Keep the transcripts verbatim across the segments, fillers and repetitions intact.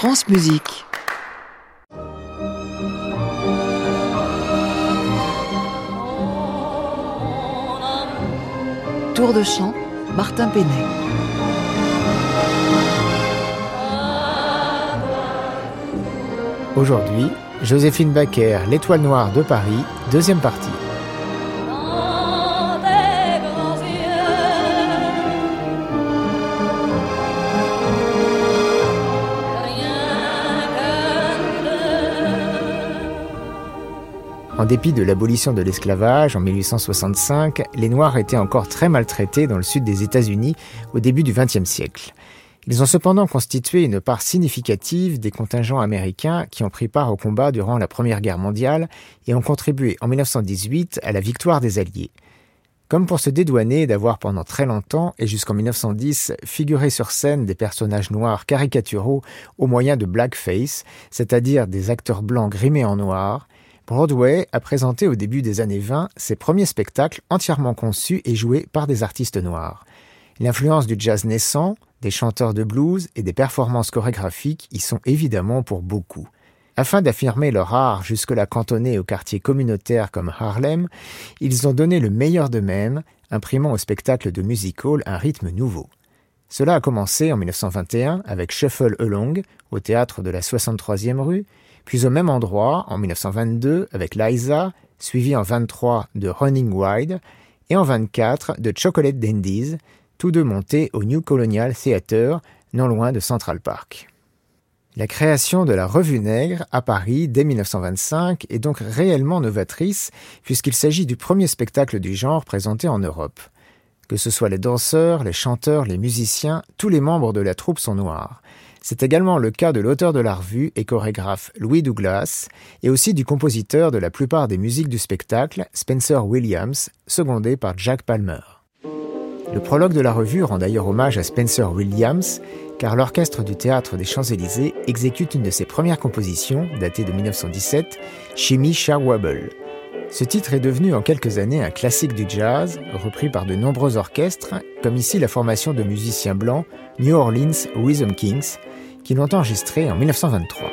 France Musique. Tour de chant, Martin Penet. Aujourd'hui, Joséphine Baker, L'Étoile Noire de Paris, deuxième partie. En dépit de l'abolition de l'esclavage en mille huit cent soixante-cinq, les Noirs étaient encore très maltraités dans le sud des États-Unis au début du vingtième siècle. Ils ont cependant constitué une part significative des contingents américains qui ont pris part au combat durant la Première Guerre mondiale et ont contribué en mille neuf cent dix-huit à la victoire des Alliés. Comme pour se dédouaner d'avoir pendant très longtemps et jusqu'en mille neuf cent dix figuré sur scène des personnages noirs caricaturaux au moyen de blackface, c'est-à-dire des acteurs blancs grimés en noir, Broadway a présenté au début des années vingt ses premiers spectacles entièrement conçus et joués par des artistes noirs. L'influence du jazz naissant, des chanteurs de blues et des performances chorégraphiques y sont évidemment pour beaucoup. Afin d'affirmer leur art jusque-là cantonné aux quartiers communautaires comme Harlem, ils ont donné le meilleur d'eux-mêmes, imprimant au spectacle de music hall un rythme nouveau. Cela a commencé en mille neuf cent vingt et un avec Shuffle Along, au théâtre de la soixante-troisième rue, puis au même endroit en mille neuf cent vingt-deux avec Liza, suivi en vingt-trois de Running Wild, et en vingt-quatre de Chocolate Dandies, tous deux montés au New Colonial Theatre, non loin de Central Park. La création de la Revue Nègre à Paris dès mille neuf cent vingt-cinq est donc réellement novatrice puisqu'il s'agit du premier spectacle du genre présenté en Europe. Que ce soit les danseurs, les chanteurs, les musiciens, tous les membres de la troupe sont noirs. C'est également le cas de l'auteur de la revue et chorégraphe Louis Douglas et aussi du compositeur de la plupart des musiques du spectacle, Spencer Williams, secondé par Jack Palmer. Le prologue de la revue rend d'ailleurs hommage à Spencer Williams, car l'orchestre du Théâtre des Champs-Élysées exécute une de ses premières compositions, datée de mille neuf cent dix-sept, Shimmy Sha Wobble. Ce titre est devenu en quelques années un classique du jazz, repris par de nombreux orchestres, comme ici la formation de musiciens blancs New Orleans Rhythm Kings, qui l'ont enregistré en mille neuf cent vingt-trois.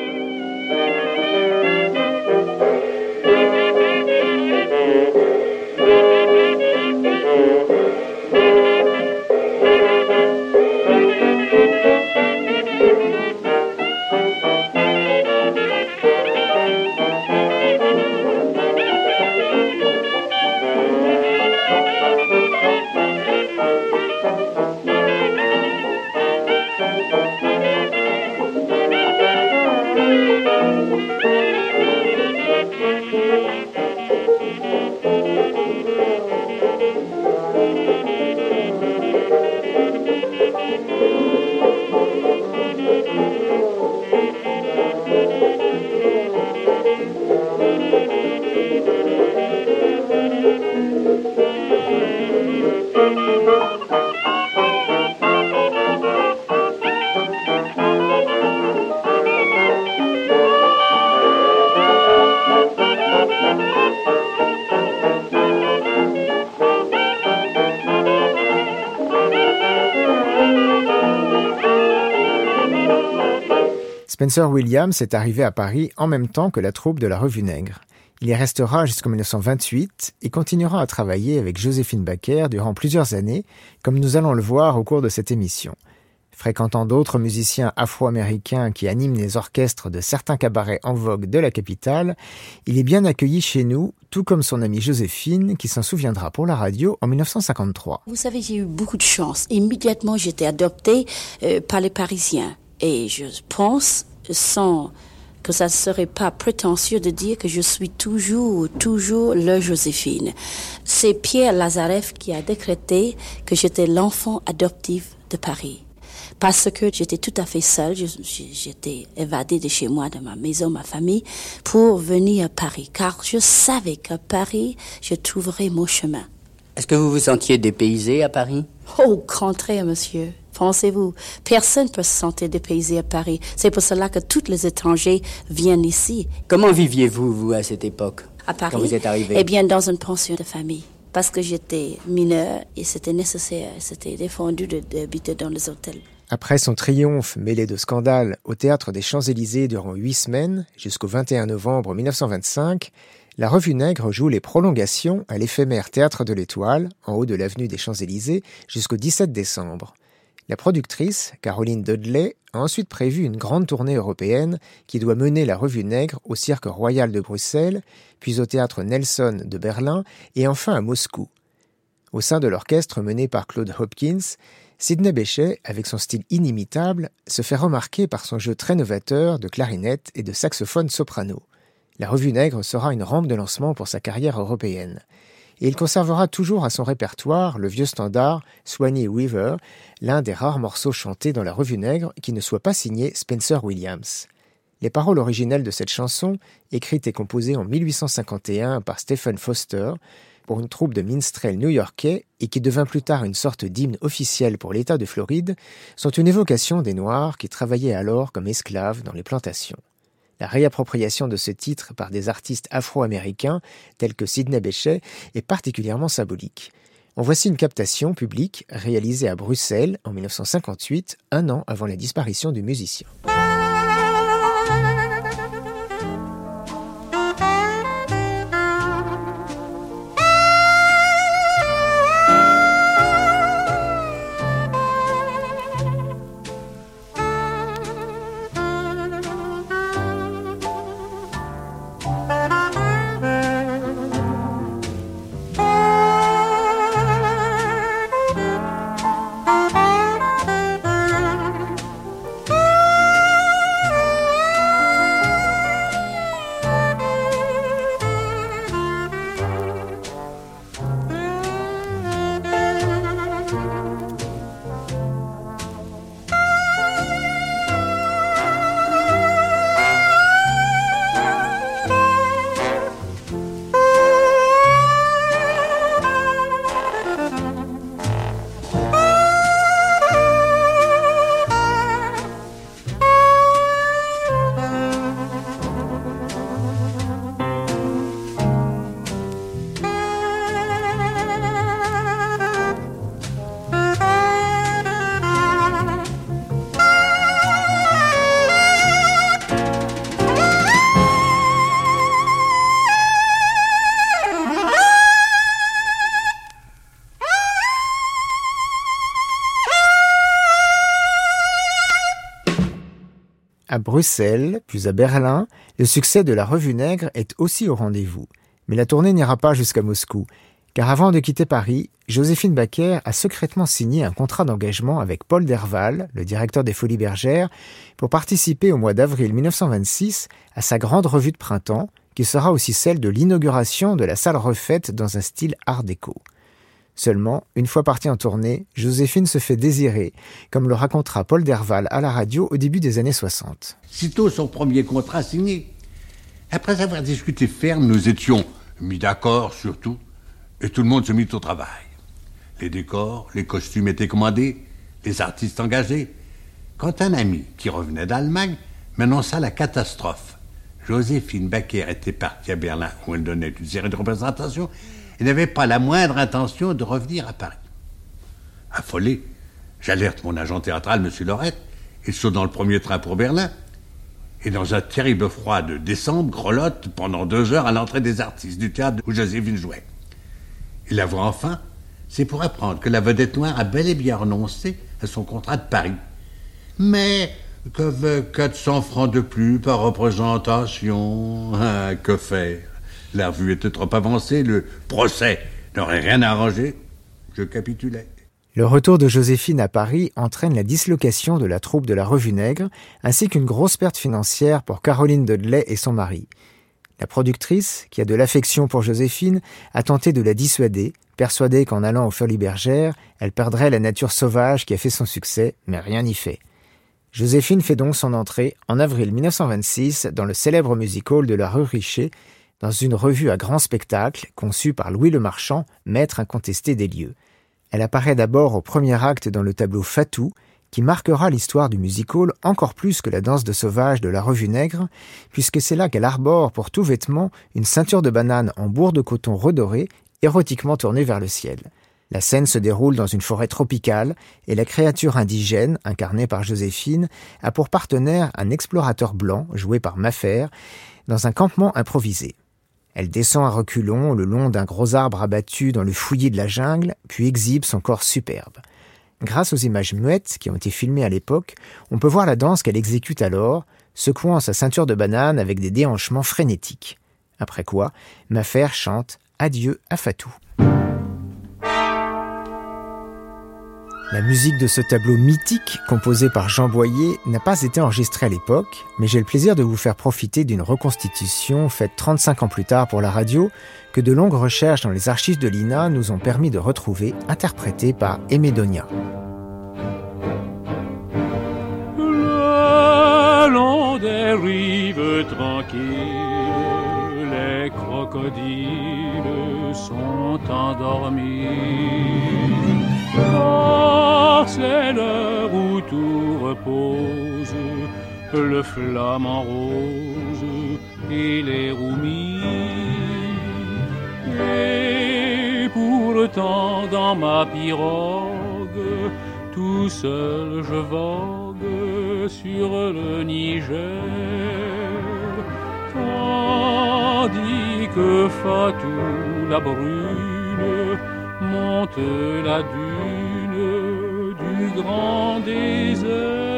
Spencer Williams est arrivé à Paris en même temps que la troupe de la Revue Nègre. Il y restera jusqu'en mille neuf cent vingt-huit et continuera à travailler avec Joséphine Baker durant plusieurs années, comme nous allons le voir au cours de cette émission. Fréquentant d'autres musiciens afro-américains qui animent les orchestres de certains cabarets en vogue de la capitale, il est bien accueilli chez nous, tout comme son amie Joséphine, qui s'en souviendra pour la radio en mille neuf cent cinquante-trois. Vous savez, j'ai eu beaucoup de chance. Immédiatement, j'étais adoptée euh, par les Parisiens. Et je pense, sans que ça ne serait pas prétentieux de dire que je suis toujours, toujours le Joséphine. C'est Pierre Lazareff qui a décrété que j'étais l'enfant adoptif de Paris. Parce que j'étais tout à fait seule, j'étais évadée de chez moi, de ma maison, ma famille, pour venir à Paris. Car je savais qu'à Paris, je trouverais mon chemin. Est-ce que vous vous sentiez dépaysé à Paris? Au contraire, monsieur. Pensez-vous, personne ne peut se sentir dépaysé à Paris. C'est pour cela que tous les étrangers viennent ici. Comment viviez-vous, vous, à cette époque? À Paris? Quand vous êtes arrivé? Eh bien, dans une pension de famille. Parce que j'étais mineure et c'était nécessaire, c'était défendu d'habiter dans les hôtels. Après son triomphe mêlé de scandales au Théâtre des Champs-Élysées durant huit semaines, jusqu'au vingt et un novembre mille neuf cent vingt-cinq, la Revue Nègre joue les prolongations à l'éphémère Théâtre de l'Étoile, en haut de l'avenue des Champs-Élysées, jusqu'au dix-sept décembre. La productrice, Caroline Dudley, a ensuite prévu une grande tournée européenne qui doit mener la Revue Nègre au Cirque Royal de Bruxelles, puis au Théâtre Nelson de Berlin et enfin à Moscou. Au sein de l'orchestre mené par Claude Hopkins, Sidney Bechet, avec son style inimitable, se fait remarquer par son jeu très novateur de clarinette et de saxophone soprano. La Revue Nègre sera une rampe de lancement pour sa carrière européenne. Et il conservera toujours à son répertoire le vieux standard Swanee River, l'un des rares morceaux chantés dans la Revue Nègre qui ne soit pas signé Spencer Williams. Les paroles originelles de cette chanson, écrite et composée en mille huit cent cinquante et un par Stephen Foster, pour une troupe de minstrels new-yorkais et qui devint plus tard une sorte d'hymne officiel pour l'État de Floride, sont une évocation des Noirs qui travaillaient alors comme esclaves dans les plantations. La réappropriation de ce titre par des artistes afro-américains tels que Sidney Bechet est particulièrement symbolique. En voici une captation publique réalisée à Bruxelles en mille neuf cent cinquante-huit, un an avant la disparition du musicien. À Bruxelles, puis à Berlin, le succès de la Revue Nègre est aussi au rendez-vous. Mais la tournée n'ira pas jusqu'à Moscou, car avant de quitter Paris, Joséphine Baker a secrètement signé un contrat d'engagement avec Paul Derval, le directeur des Folies Bergères, pour participer au mois d'avril mille neuf cent vingt-six à sa grande revue de printemps, qui sera aussi celle de l'inauguration de la salle refaite dans un style art déco. Seulement, une fois partie en tournée, Joséphine se fait désirer, comme le racontera Paul Derval à la radio au début des années soixante. Sitôt son premier contrat signé, après avoir discuté ferme, nous étions mis d'accord sur tout, et tout le monde se mit au travail. Les décors, les costumes étaient commandés, les artistes engagés. Quand un ami qui revenait d'Allemagne m'annonça la catastrophe, Joséphine Baker était partie à Berlin où elle donnait une série de représentations et n'avait pas la moindre intention de revenir à Paris. Affolé, j'alerte mon agent théâtral, M. Lorette, et saute dans le premier train pour Berlin. Et dans un terrible froid de décembre, grelotte pendant deux heures à l'entrée des artistes du théâtre où Joséphine jouait. Et la voit enfin, c'est pour apprendre que la vedette noire a bel et bien renoncé à son contrat de Paris. Mais qu'avec quatre cents francs de plus par représentation, hein, que faire? La revue était trop avancée, le procès n'aurait rien arrangé. Je capitulais. Le retour de Joséphine à Paris entraîne la dislocation de la troupe de la Revue Nègre, ainsi qu'une grosse perte financière pour Caroline Dudley et son mari. La productrice, qui a de l'affection pour Joséphine, a tenté de la dissuader, persuadée qu'en allant aux Folies Bergères, elle perdrait la nature sauvage qui a fait son succès, mais rien n'y fait. Joséphine fait donc son entrée en avril mille neuf cent vingt-six dans le célèbre music-hall de la rue Richer, dans une revue à grand spectacle conçue par Louis Lemarchand, maître incontesté des lieux. Elle apparaît d'abord au premier acte dans le tableau Fatou, qui marquera l'histoire du music-hall encore plus que la danse de sauvage de la Revue Nègre, puisque c'est là qu'elle arbore pour tout vêtement une ceinture de banane en bourre de coton redorée, érotiquement tournée vers le ciel. La scène se déroule dans une forêt tropicale et la créature indigène, incarnée par Joséphine, a pour partenaire un explorateur blanc, joué par Mafer, dans un campement improvisé. Elle descend à reculons le long d'un gros arbre abattu dans le fouillis de la jungle, puis exhibe son corps superbe. Grâce aux images muettes qui ont été filmées à l'époque, on peut voir la danse qu'elle exécute alors, secouant sa ceinture de banane avec des déhanchements frénétiques. Après quoi, Mafer chante « Adieu à Fatou ». La musique de ce tableau mythique, composé par Jean Boyer, n'a pas été enregistrée à l'époque, mais j'ai le plaisir de vous faire profiter d'une reconstitution faite trente-cinq ans plus tard pour la radio, que de longues recherches dans les archives de l'I N A nous ont permis de retrouver, interprétée par Aimé Donia. Le long des rives tranquilles, les crocodiles sont endormis. Oh, c'est l'heure où tout repose, le flamant rose et les roumis. Et pourtant dans ma pirogue, tout seul je vogue sur le Niger, tandis que Fatou la brune monte la dune du grand désert.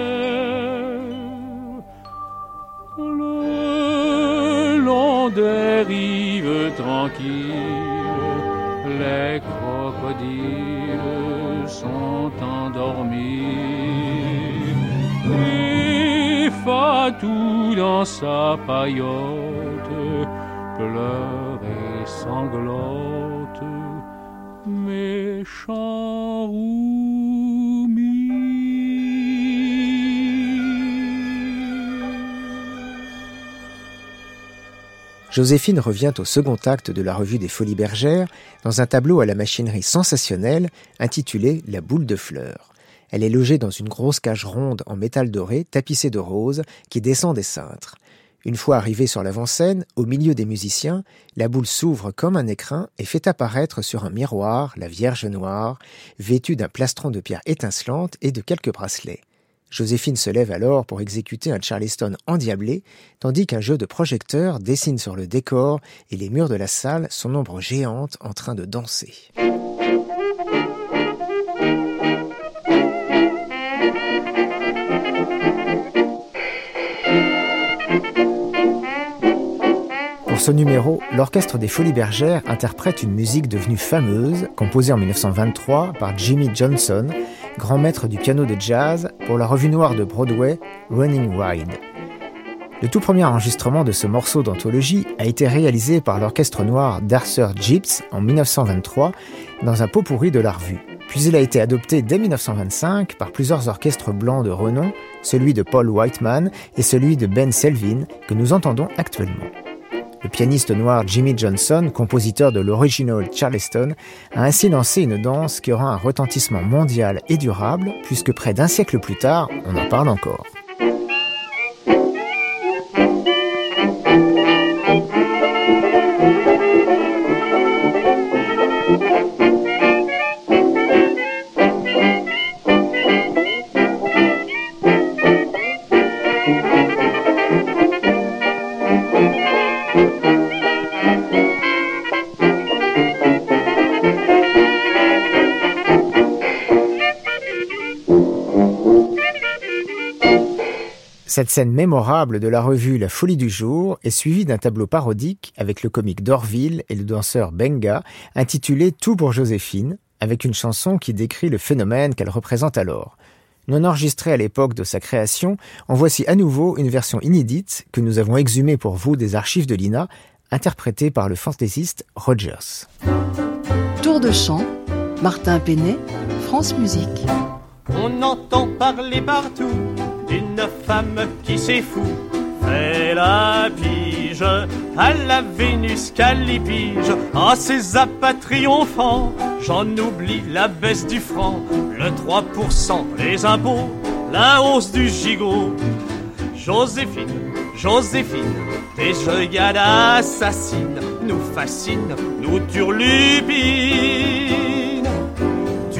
Le long des rives tranquilles, les crocodiles sont endormis. Et Fatou dans sa paillote pleure et sanglote, méchant Roumi. Joséphine revient au second acte de la revue des Folies Bergères dans un tableau à la machinerie sensationnelle intitulé « La boule de fleurs ». Elle est logée dans une grosse cage ronde en métal doré tapissée de rose qui descend des cintres. Une fois arrivée sur l'avant-scène, au milieu des musiciens, la boule s'ouvre comme un écrin et fait apparaître sur un miroir la Vierge Noire, vêtue d'un plastron de pierre étincelante et de quelques bracelets. Joséphine se lève alors pour exécuter un charleston endiablé, tandis qu'un jeu de projecteurs dessine sur le décor et les murs de la salle son ombre géante en train de danser. Pour ce numéro, l'Orchestre des Folies Bergères interprète une musique devenue fameuse, composée en dix-neuf cent vingt-trois par Jimmy Johnson, grand maître du piano de jazz, pour la revue noire de Broadway, Running Wild. Le tout premier enregistrement de ce morceau d'anthologie a été réalisé par l'Orchestre noir d'Arthur Gibbs en dix-neuf cent vingt-trois dans un pot-pourri de la revue. Puis il a été adopté dès dix-neuf cent vingt-cinq par plusieurs orchestres blancs de renom, celui de Paul Whiteman et celui de Ben Selvin, que nous entendons actuellement. Le pianiste noir Jimmy Johnson, compositeur de l'original Charleston, a ainsi lancé une danse qui aura un retentissement mondial et durable, puisque près d'un siècle plus tard, on en parle encore. Cette scène mémorable de la revue La Folie du Jour est suivie d'un tableau parodique avec le comique Dorville et le danseur Benga, intitulé « Tout pour Joséphine », avec une chanson qui décrit le phénomène qu'elle représente alors. Non enregistrée à l'époque de sa création, en voici à nouveau une version inédite que nous avons exhumée pour vous des archives de l'I N A, interprétée par le fantaisiste Rogers. Tour de chant, Martin Penet, France Musique. On entend parler partout d'une femme qui s'est fou, fait la pige à la Vénus Callipige. Ah, ces appâts triomphants, j'en oublie la baisse du franc, le trois pour cent, les impôts, la hausse du gigot. Joséphine, Joséphine, tes jeuillades assassines nous fascinent, nous turlupinent.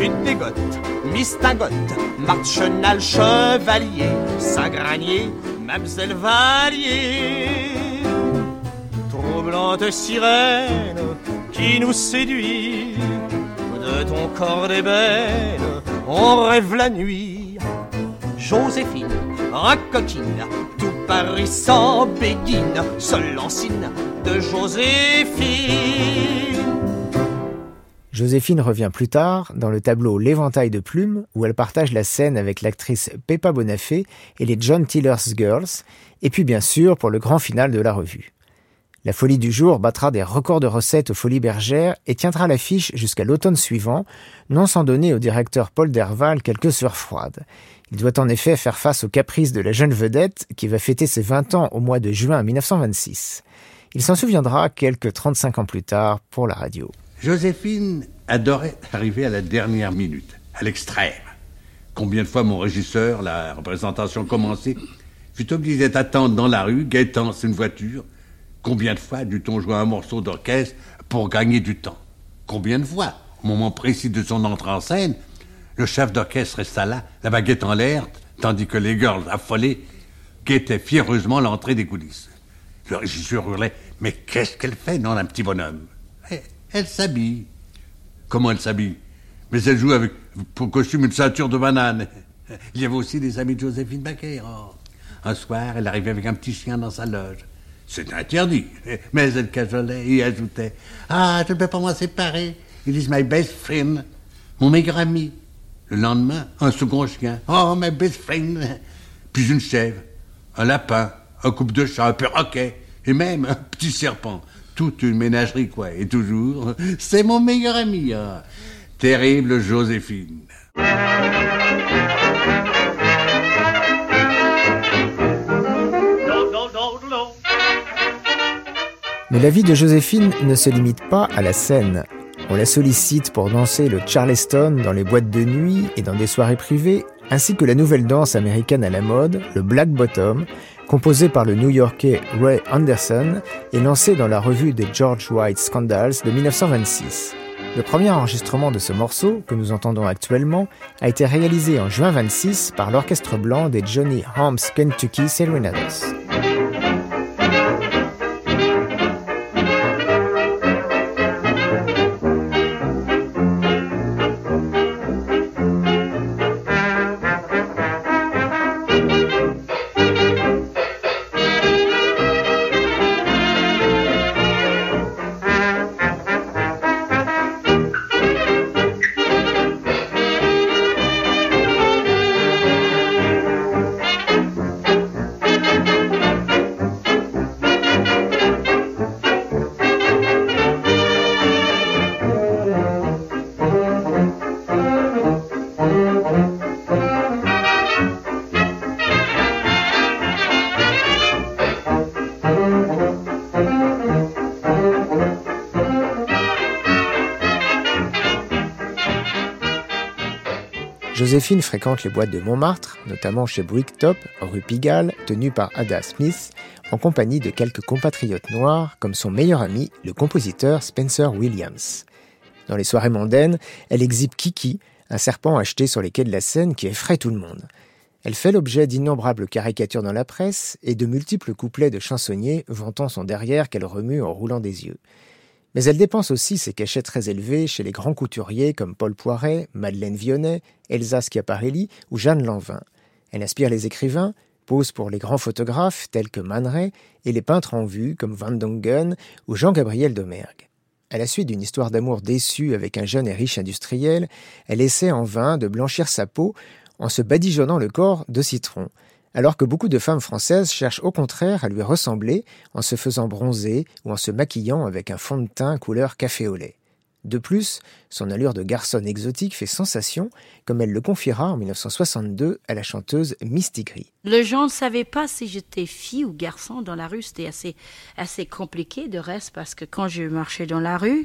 dégotes, mistingote, marchenal, chevalier, sagranier, mamselle Vallier. Troublante sirène qui nous séduit, de ton corps d'ébène, on rêve la nuit. Joséphine, racoquine, tout Paris sans béguine, seul lancine de Joséphine. Joséphine revient plus tard dans le tableau L'éventail de plumes, où elle partage la scène avec l'actrice Peppa Bonafé et les John Tiller's Girls, et puis bien sûr pour le grand final de la revue. La Folie du jour battra des records de recettes aux Folies Bergères et tiendra l'affiche jusqu'à l'automne suivant, non sans donner au directeur Paul Derval quelques sueurs froides. Il doit en effet faire face aux caprices de la jeune vedette qui va fêter ses vingt ans au mois de juin mille neuf cent vingt-six. Il s'en souviendra quelques trente-cinq ans plus tard pour la radio. Joséphine adorait arriver à la dernière minute, à l'extrême. Combien de fois mon régisseur, la représentation commencée, fut obligé d'attendre dans la rue, guettant une voiture. Combien de fois dut-on jouer un morceau d'orchestre pour gagner du temps? Combien de fois, au moment précis de son entrée en scène, le chef d'orchestre resta là, la baguette en l'air, tandis que les girls affolées guettaient fiéreusement l'entrée des coulisses. Le régisseur hurlait « Mais qu'est-ce qu'elle fait, non, un petit bonhomme ?» Elle, elle s'habille. Comment elle s'habille? Mais elle joue avec, pour costume, une ceinture de banane. Il y avait aussi des amis de Joséphine Baker. Oh. Un soir, elle arrivait avec un petit chien dans sa loge. C'était interdit, mais elle cajolait et ajoutait « Ah, je ne peux pas m'en séparer. It is my best friend. Mon meilleur ami. » Le lendemain, un second chien. « Oh, my best friend. » Puis une chèvre, un lapin, un couple de chats, un perroquet et même un petit serpent. Toute une ménagerie, quoi. Et toujours, c'est mon meilleur ami. Ah. Terrible Joséphine. Mais la vie de Joséphine ne se limite pas à la scène. On la sollicite pour danser le Charleston dans les boîtes de nuit et dans des soirées privées, ainsi que la nouvelle danse américaine à la mode, le Black Bottom, composé par le New-Yorkais Ray Anderson et lancé dans la revue des George White Scandals de mille neuf cent vingt-six. Le premier enregistrement de ce morceau, que nous entendons actuellement, a été réalisé en juin vingt-six par l'orchestre blanc des Johnny Holmes Kentucky Serenaders. Joséphine fréquente les boîtes de Montmartre, notamment chez Bricktop, rue Pigalle, tenue par Ada Smith, en compagnie de quelques compatriotes noirs, comme son meilleur ami, le compositeur Spencer Williams. Dans les soirées mondaines, elle exhibe Kiki, un serpent acheté sur les quais de la Seine qui effraie tout le monde. Elle fait l'objet d'innombrables caricatures dans la presse et de multiples couplets de chansonniers vantant son derrière qu'elle remue en roulant des yeux. Mais elle dépense aussi ses cachets très élevés chez les grands couturiers comme Paul Poiret, Madeleine Vionnet, Elsa Schiaparelli ou Jeanne Lanvin. Elle inspire les écrivains, pose pour les grands photographes tels que Man Ray et les peintres en vue comme Van Dongen ou Jean-Gabriel Domergue. À la suite d'une histoire d'amour déçue avec un jeune et riche industriel, elle essaie en vain de blanchir sa peau en se badigeonnant le corps de citron, alors que beaucoup de femmes françaises cherchent au contraire à lui ressembler en se faisant bronzer ou en se maquillant avec un fond de teint couleur café au lait. De plus, son allure de garçonne exotique fait sensation, comme elle le confiera en dix-neuf cent soixante-deux à la chanteuse Misty Gris. Les gens ne savaient pas si j'étais fille ou garçon dans la rue. C'était assez, assez compliqué de reste parce que quand je marchais dans la rue,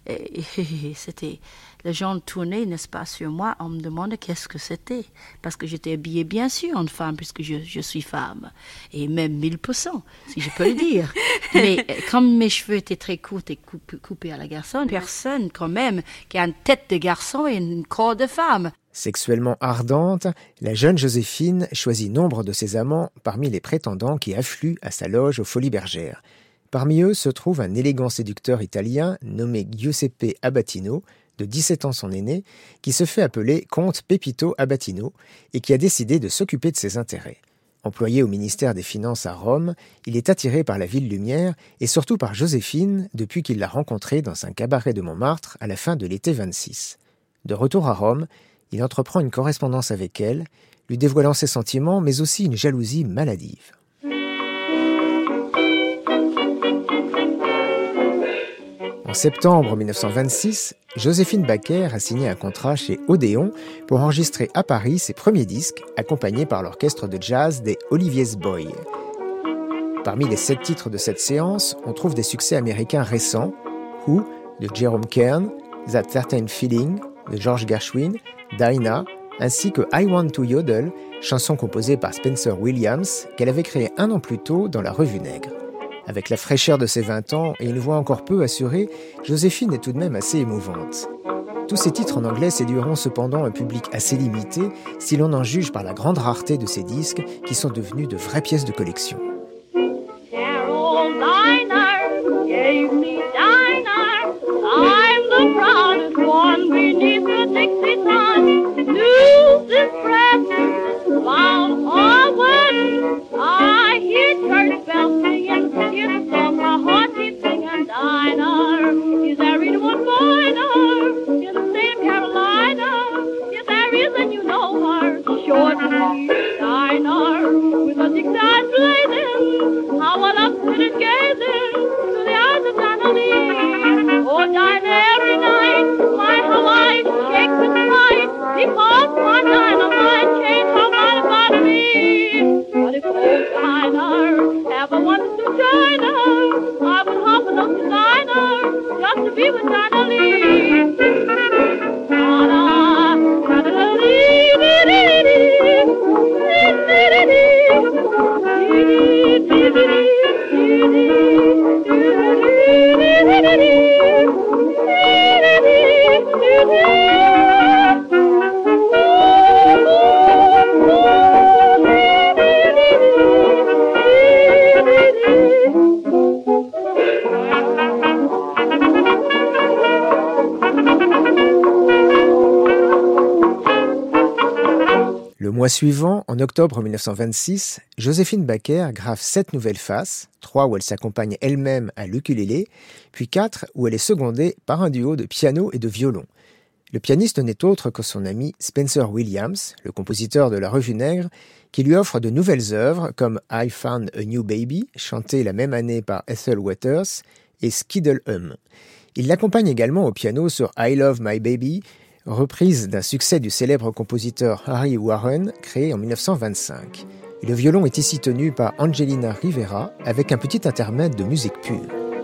Et, et c'était... Les gens tournaient, n'est-ce pas, sur moi. On me demandait qu'est-ce que c'était. Parce que j'étais habillée, bien sûr, en femme, puisque je, je suis femme. Et même mille pour cent, si je peux le dire. Mais comme mes cheveux étaient très courts et coupés, coupés à la garçonne, personne, quand même, qui a une tête de garçon et un corps de femme. Sexuellement ardente, la jeune Joséphine choisit nombre de ses amants parmi les prétendants qui affluent à sa loge aux Folies Bergères. Parmi eux se trouve un élégant séducteur italien nommé Giuseppe Abatino, de dix-sept ans son aîné, qui se fait appeler comte Pepito Abatino et qui a décidé de s'occuper de ses intérêts. Employé au ministère des Finances à Rome, il est attiré par la ville lumière et surtout par Joséphine depuis qu'il l'a rencontrée dans un cabaret de Montmartre à la fin de l'été vingt-six. De retour à Rome, il entreprend une correspondance avec elle, lui dévoilant ses sentiments mais aussi une jalousie maladive. En septembre mille neuf cent vingt-six, Joséphine Baker a signé un contrat chez Odéon pour enregistrer à Paris ses premiers disques, accompagnés par l'orchestre de jazz des Olivier's Boys. Parmi les sept titres de cette séance, on trouve des succès américains récents, Who de Jerome Kern, That Certain Feeling de George Gershwin, Dinah, ainsi que I Want to Yodel, chanson composée par Spencer Williams, qu'elle avait créée un an plus tôt dans la Revue Nègre. Avec la fraîcheur de ses vingt ans et une voix encore peu assurée, Joséphine est tout de même assez émouvante. Tous ces titres en anglais séduiront cependant un public assez limité si l'on en juge par la grande rareté de ces disques qui sont devenus de vraies pièces de collection. Le mois suivant, en octobre mille neuf cent vingt-six, Joséphine Baker grave sept nouvelles faces, trois où elle s'accompagne elle-même à l'ukulélé, puis quatre où elle est secondée par un duo de piano et de violon. Le pianiste n'est autre que son ami Spencer Williams, le compositeur de la Revue Nègre, qui lui offre de nouvelles œuvres comme I Found a New Baby, chanté la même année par Ethel Waters, et Skiddle Hum. Il l'accompagne également au piano sur I Love My Baby, reprise d'un succès du célèbre compositeur Harry Warren, créé en mille neuf cent vingt-cinq. Et le violon est ici tenu par Angelina Rivera, avec un petit intermède de musique pure.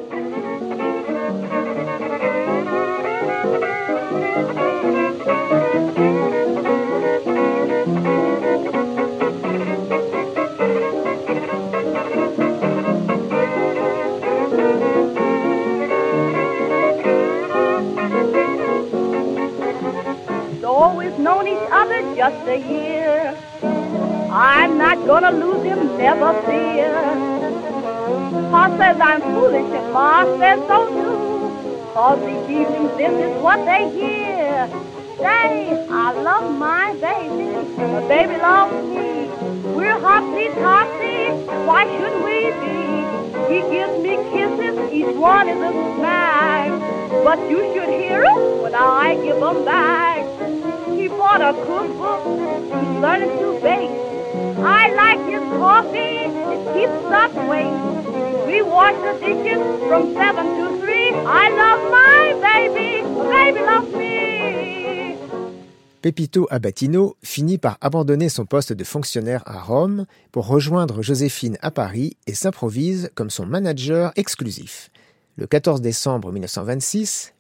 Just a year, I'm not gonna lose him, never fear. Pa says I'm foolish and Ma says so too, cause these evenings this is what they hear. Say, I love my baby, my baby loves me. We're hopsy-topsy, why shouldn't we be? He gives me kisses, each one is a smack, but you should hear it when I give them back. He bought a cookbook, he's learning to bake. I like his coffee, it keeps us awake. We wash the dishes from seven to three. I love my baby, my baby loves me. Pepito Abatino finit par abandonner son poste de fonctionnaire à Rome pour rejoindre Joséphine à Paris et s'improvise comme son manager exclusif. Le quatorze décembre mille neuf cent vingt-six,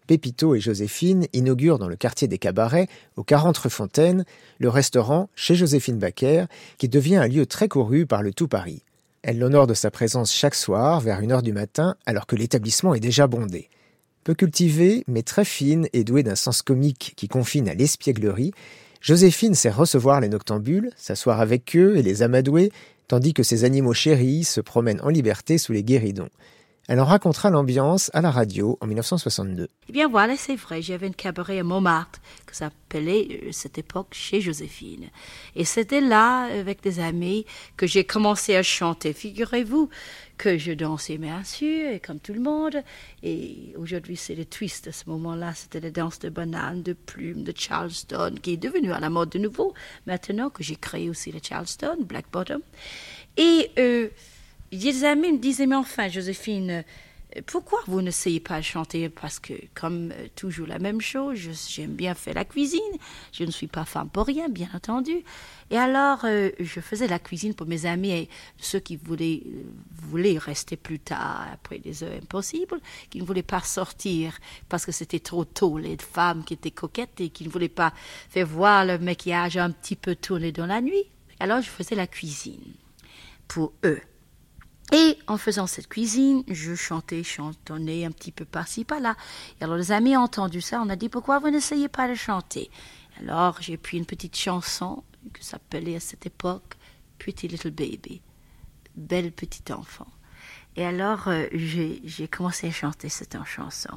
Pépito et Joséphine inaugurent dans le quartier des Cabarets, au quarante rue Fontaine, le restaurant Chez Joséphine Baker, qui devient un lieu très couru par le tout Paris. Elle l'honore de sa présence chaque soir, vers une heure du matin, alors que l'établissement est déjà bondé. Peu cultivée, mais très fine et douée d'un sens comique qui confine à l'espièglerie, Joséphine sait recevoir les noctambules, s'asseoir avec eux et les amadouer, tandis que ses animaux chéris se promènent en liberté sous les guéridons. Elle en racontera l'ambiance à la radio en dix-neuf cent soixante-deux. Eh bien voilà, c'est vrai, j'avais un cabaret à Montmartre que ça s'appelait, à cette époque, Chez Joséphine. Et c'était là, avec des amis, que j'ai commencé à chanter. Figurez-vous que je dansais bien sûr, comme tout le monde. Et aujourd'hui, c'est le twist. À ce moment-là, c'était la danse de banane, de plume, de Charleston, qui est devenue à la mode de nouveau, maintenant que j'ai créé aussi le Charleston, Black Bottom. Et... Euh, des amis me disaient, mais enfin, Joséphine, pourquoi vous n'essayez pas de chanter? Parce que, comme euh, toujours la même chose, je, j'aime bien faire la cuisine. Je ne suis pas femme pour rien, bien entendu. Et alors, euh, je faisais la cuisine pour mes amis et ceux qui voulaient, euh, voulaient rester plus tard, après des heures impossibles, qui ne voulaient pas sortir parce que c'était trop tôt, les femmes qui étaient coquettes et qui ne voulaient pas faire voir le maquillage un petit peu tourné dans la nuit. Alors, je faisais la cuisine pour eux. Et en faisant cette cuisine, je chantais, chantonnais un petit peu par-ci, par-là. Et alors les amis ont entendu ça, on a dit, pourquoi vous n'essayez pas de chanter? Alors j'ai pris une petite chanson qui s'appelait à cette époque Pretty Little Baby, belle petite enfant. Et alors euh, j'ai, j'ai commencé à chanter cette chanson.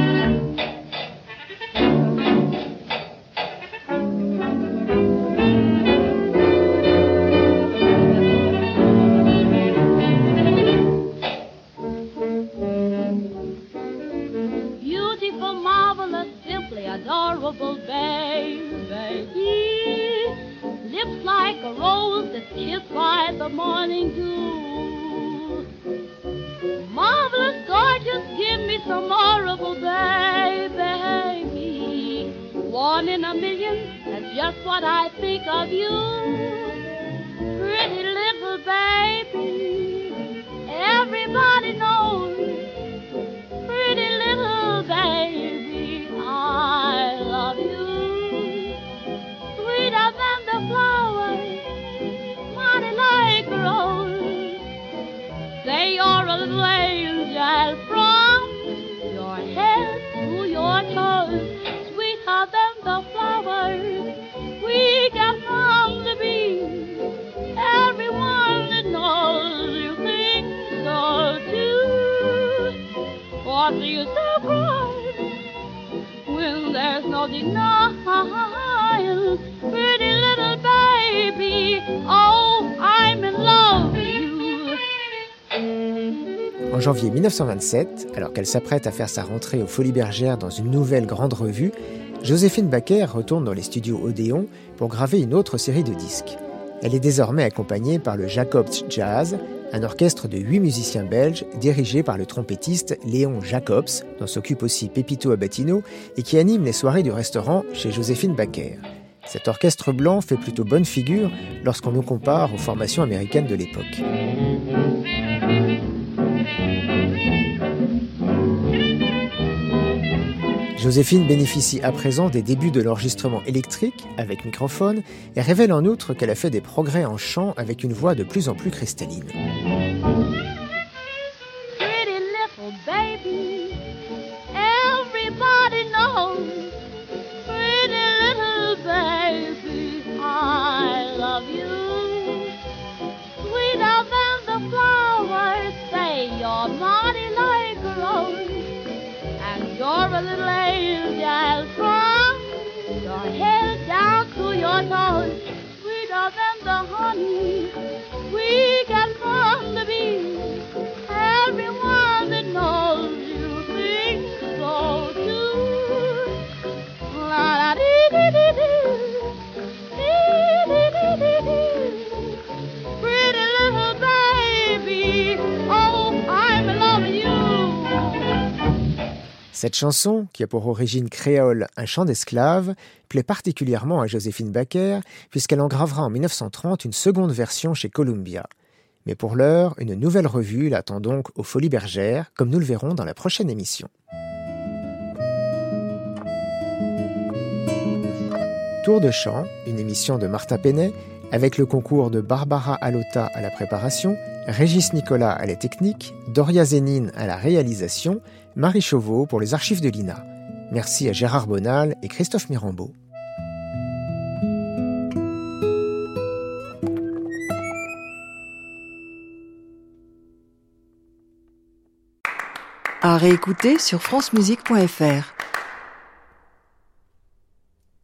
Adorable baby, lips like a rose that's kissed by the morning dew. Marvelous, gorgeous, give me some more of a baby. One in a million, that's just what I think of you. Pretty little baby, everybody knows. Pretty little baby, I love you. Sweeter than the flowers, mighty like a rose. Say you're a little angel from your head to your toes. Sweeter than the flowers we get from the bee. Everyone that knows you think so too. What do you surprise when there's no denial? Pretty little baby, oh, I'm in love with you. En janvier dix-neuf cent vingt-sept, alors qu'elle s'apprête à faire sa rentrée aux Folies Bergères dans une nouvelle grande revue, Joséphine Baker retourne dans les studios Odéon pour graver une autre série de disques. Elle est désormais accompagnée par le Jacobs Jazz, un orchestre de huit musiciens belges dirigé par le trompettiste Léon Jacobs, dont s'occupe aussi Pépito Abatino, et qui anime les soirées du restaurant Chez Joséphine Baker. Cet orchestre blanc fait plutôt bonne figure lorsqu'on nous compare aux formations américaines de l'époque. Joséphine bénéficie à présent des débuts de l'enregistrement électrique avec microphone et révèle en outre qu'elle a fait des progrès en chant avec une voix de plus en plus cristalline. Pretty little baby, everybody knows. Pretty little baby, I love you. Sweeter than the flowers, say you're mighty like a rose. You're a little angel from your head down to your toes. Sweeter than the honey we get from the bee. Everyone that knows you thinks so too. La da dee dee dee dee, dee dee dee dee dee. Pretty little baby, oh, I'm in love with you. Cette chanson, qui a pour origine créole un chant d'esclave, plaît particulièrement à Joséphine Baker, puisqu'elle en gravera en dix-neuf cent trente une seconde version chez Columbia. Mais pour l'heure, une nouvelle revue l'attend donc aux Folies Bergères, comme nous le verrons dans la prochaine émission. Tour de chant, une émission de Martin Penet, avec le concours de Barbara Alota à la préparation, Régis Nicolas à la technique, Doria Zénine à la réalisation, Marie Chauveau pour les archives de l'I N A. Merci à Gérard Bonal et Christophe Mirambeau. À réécouter sur francemusique point f r.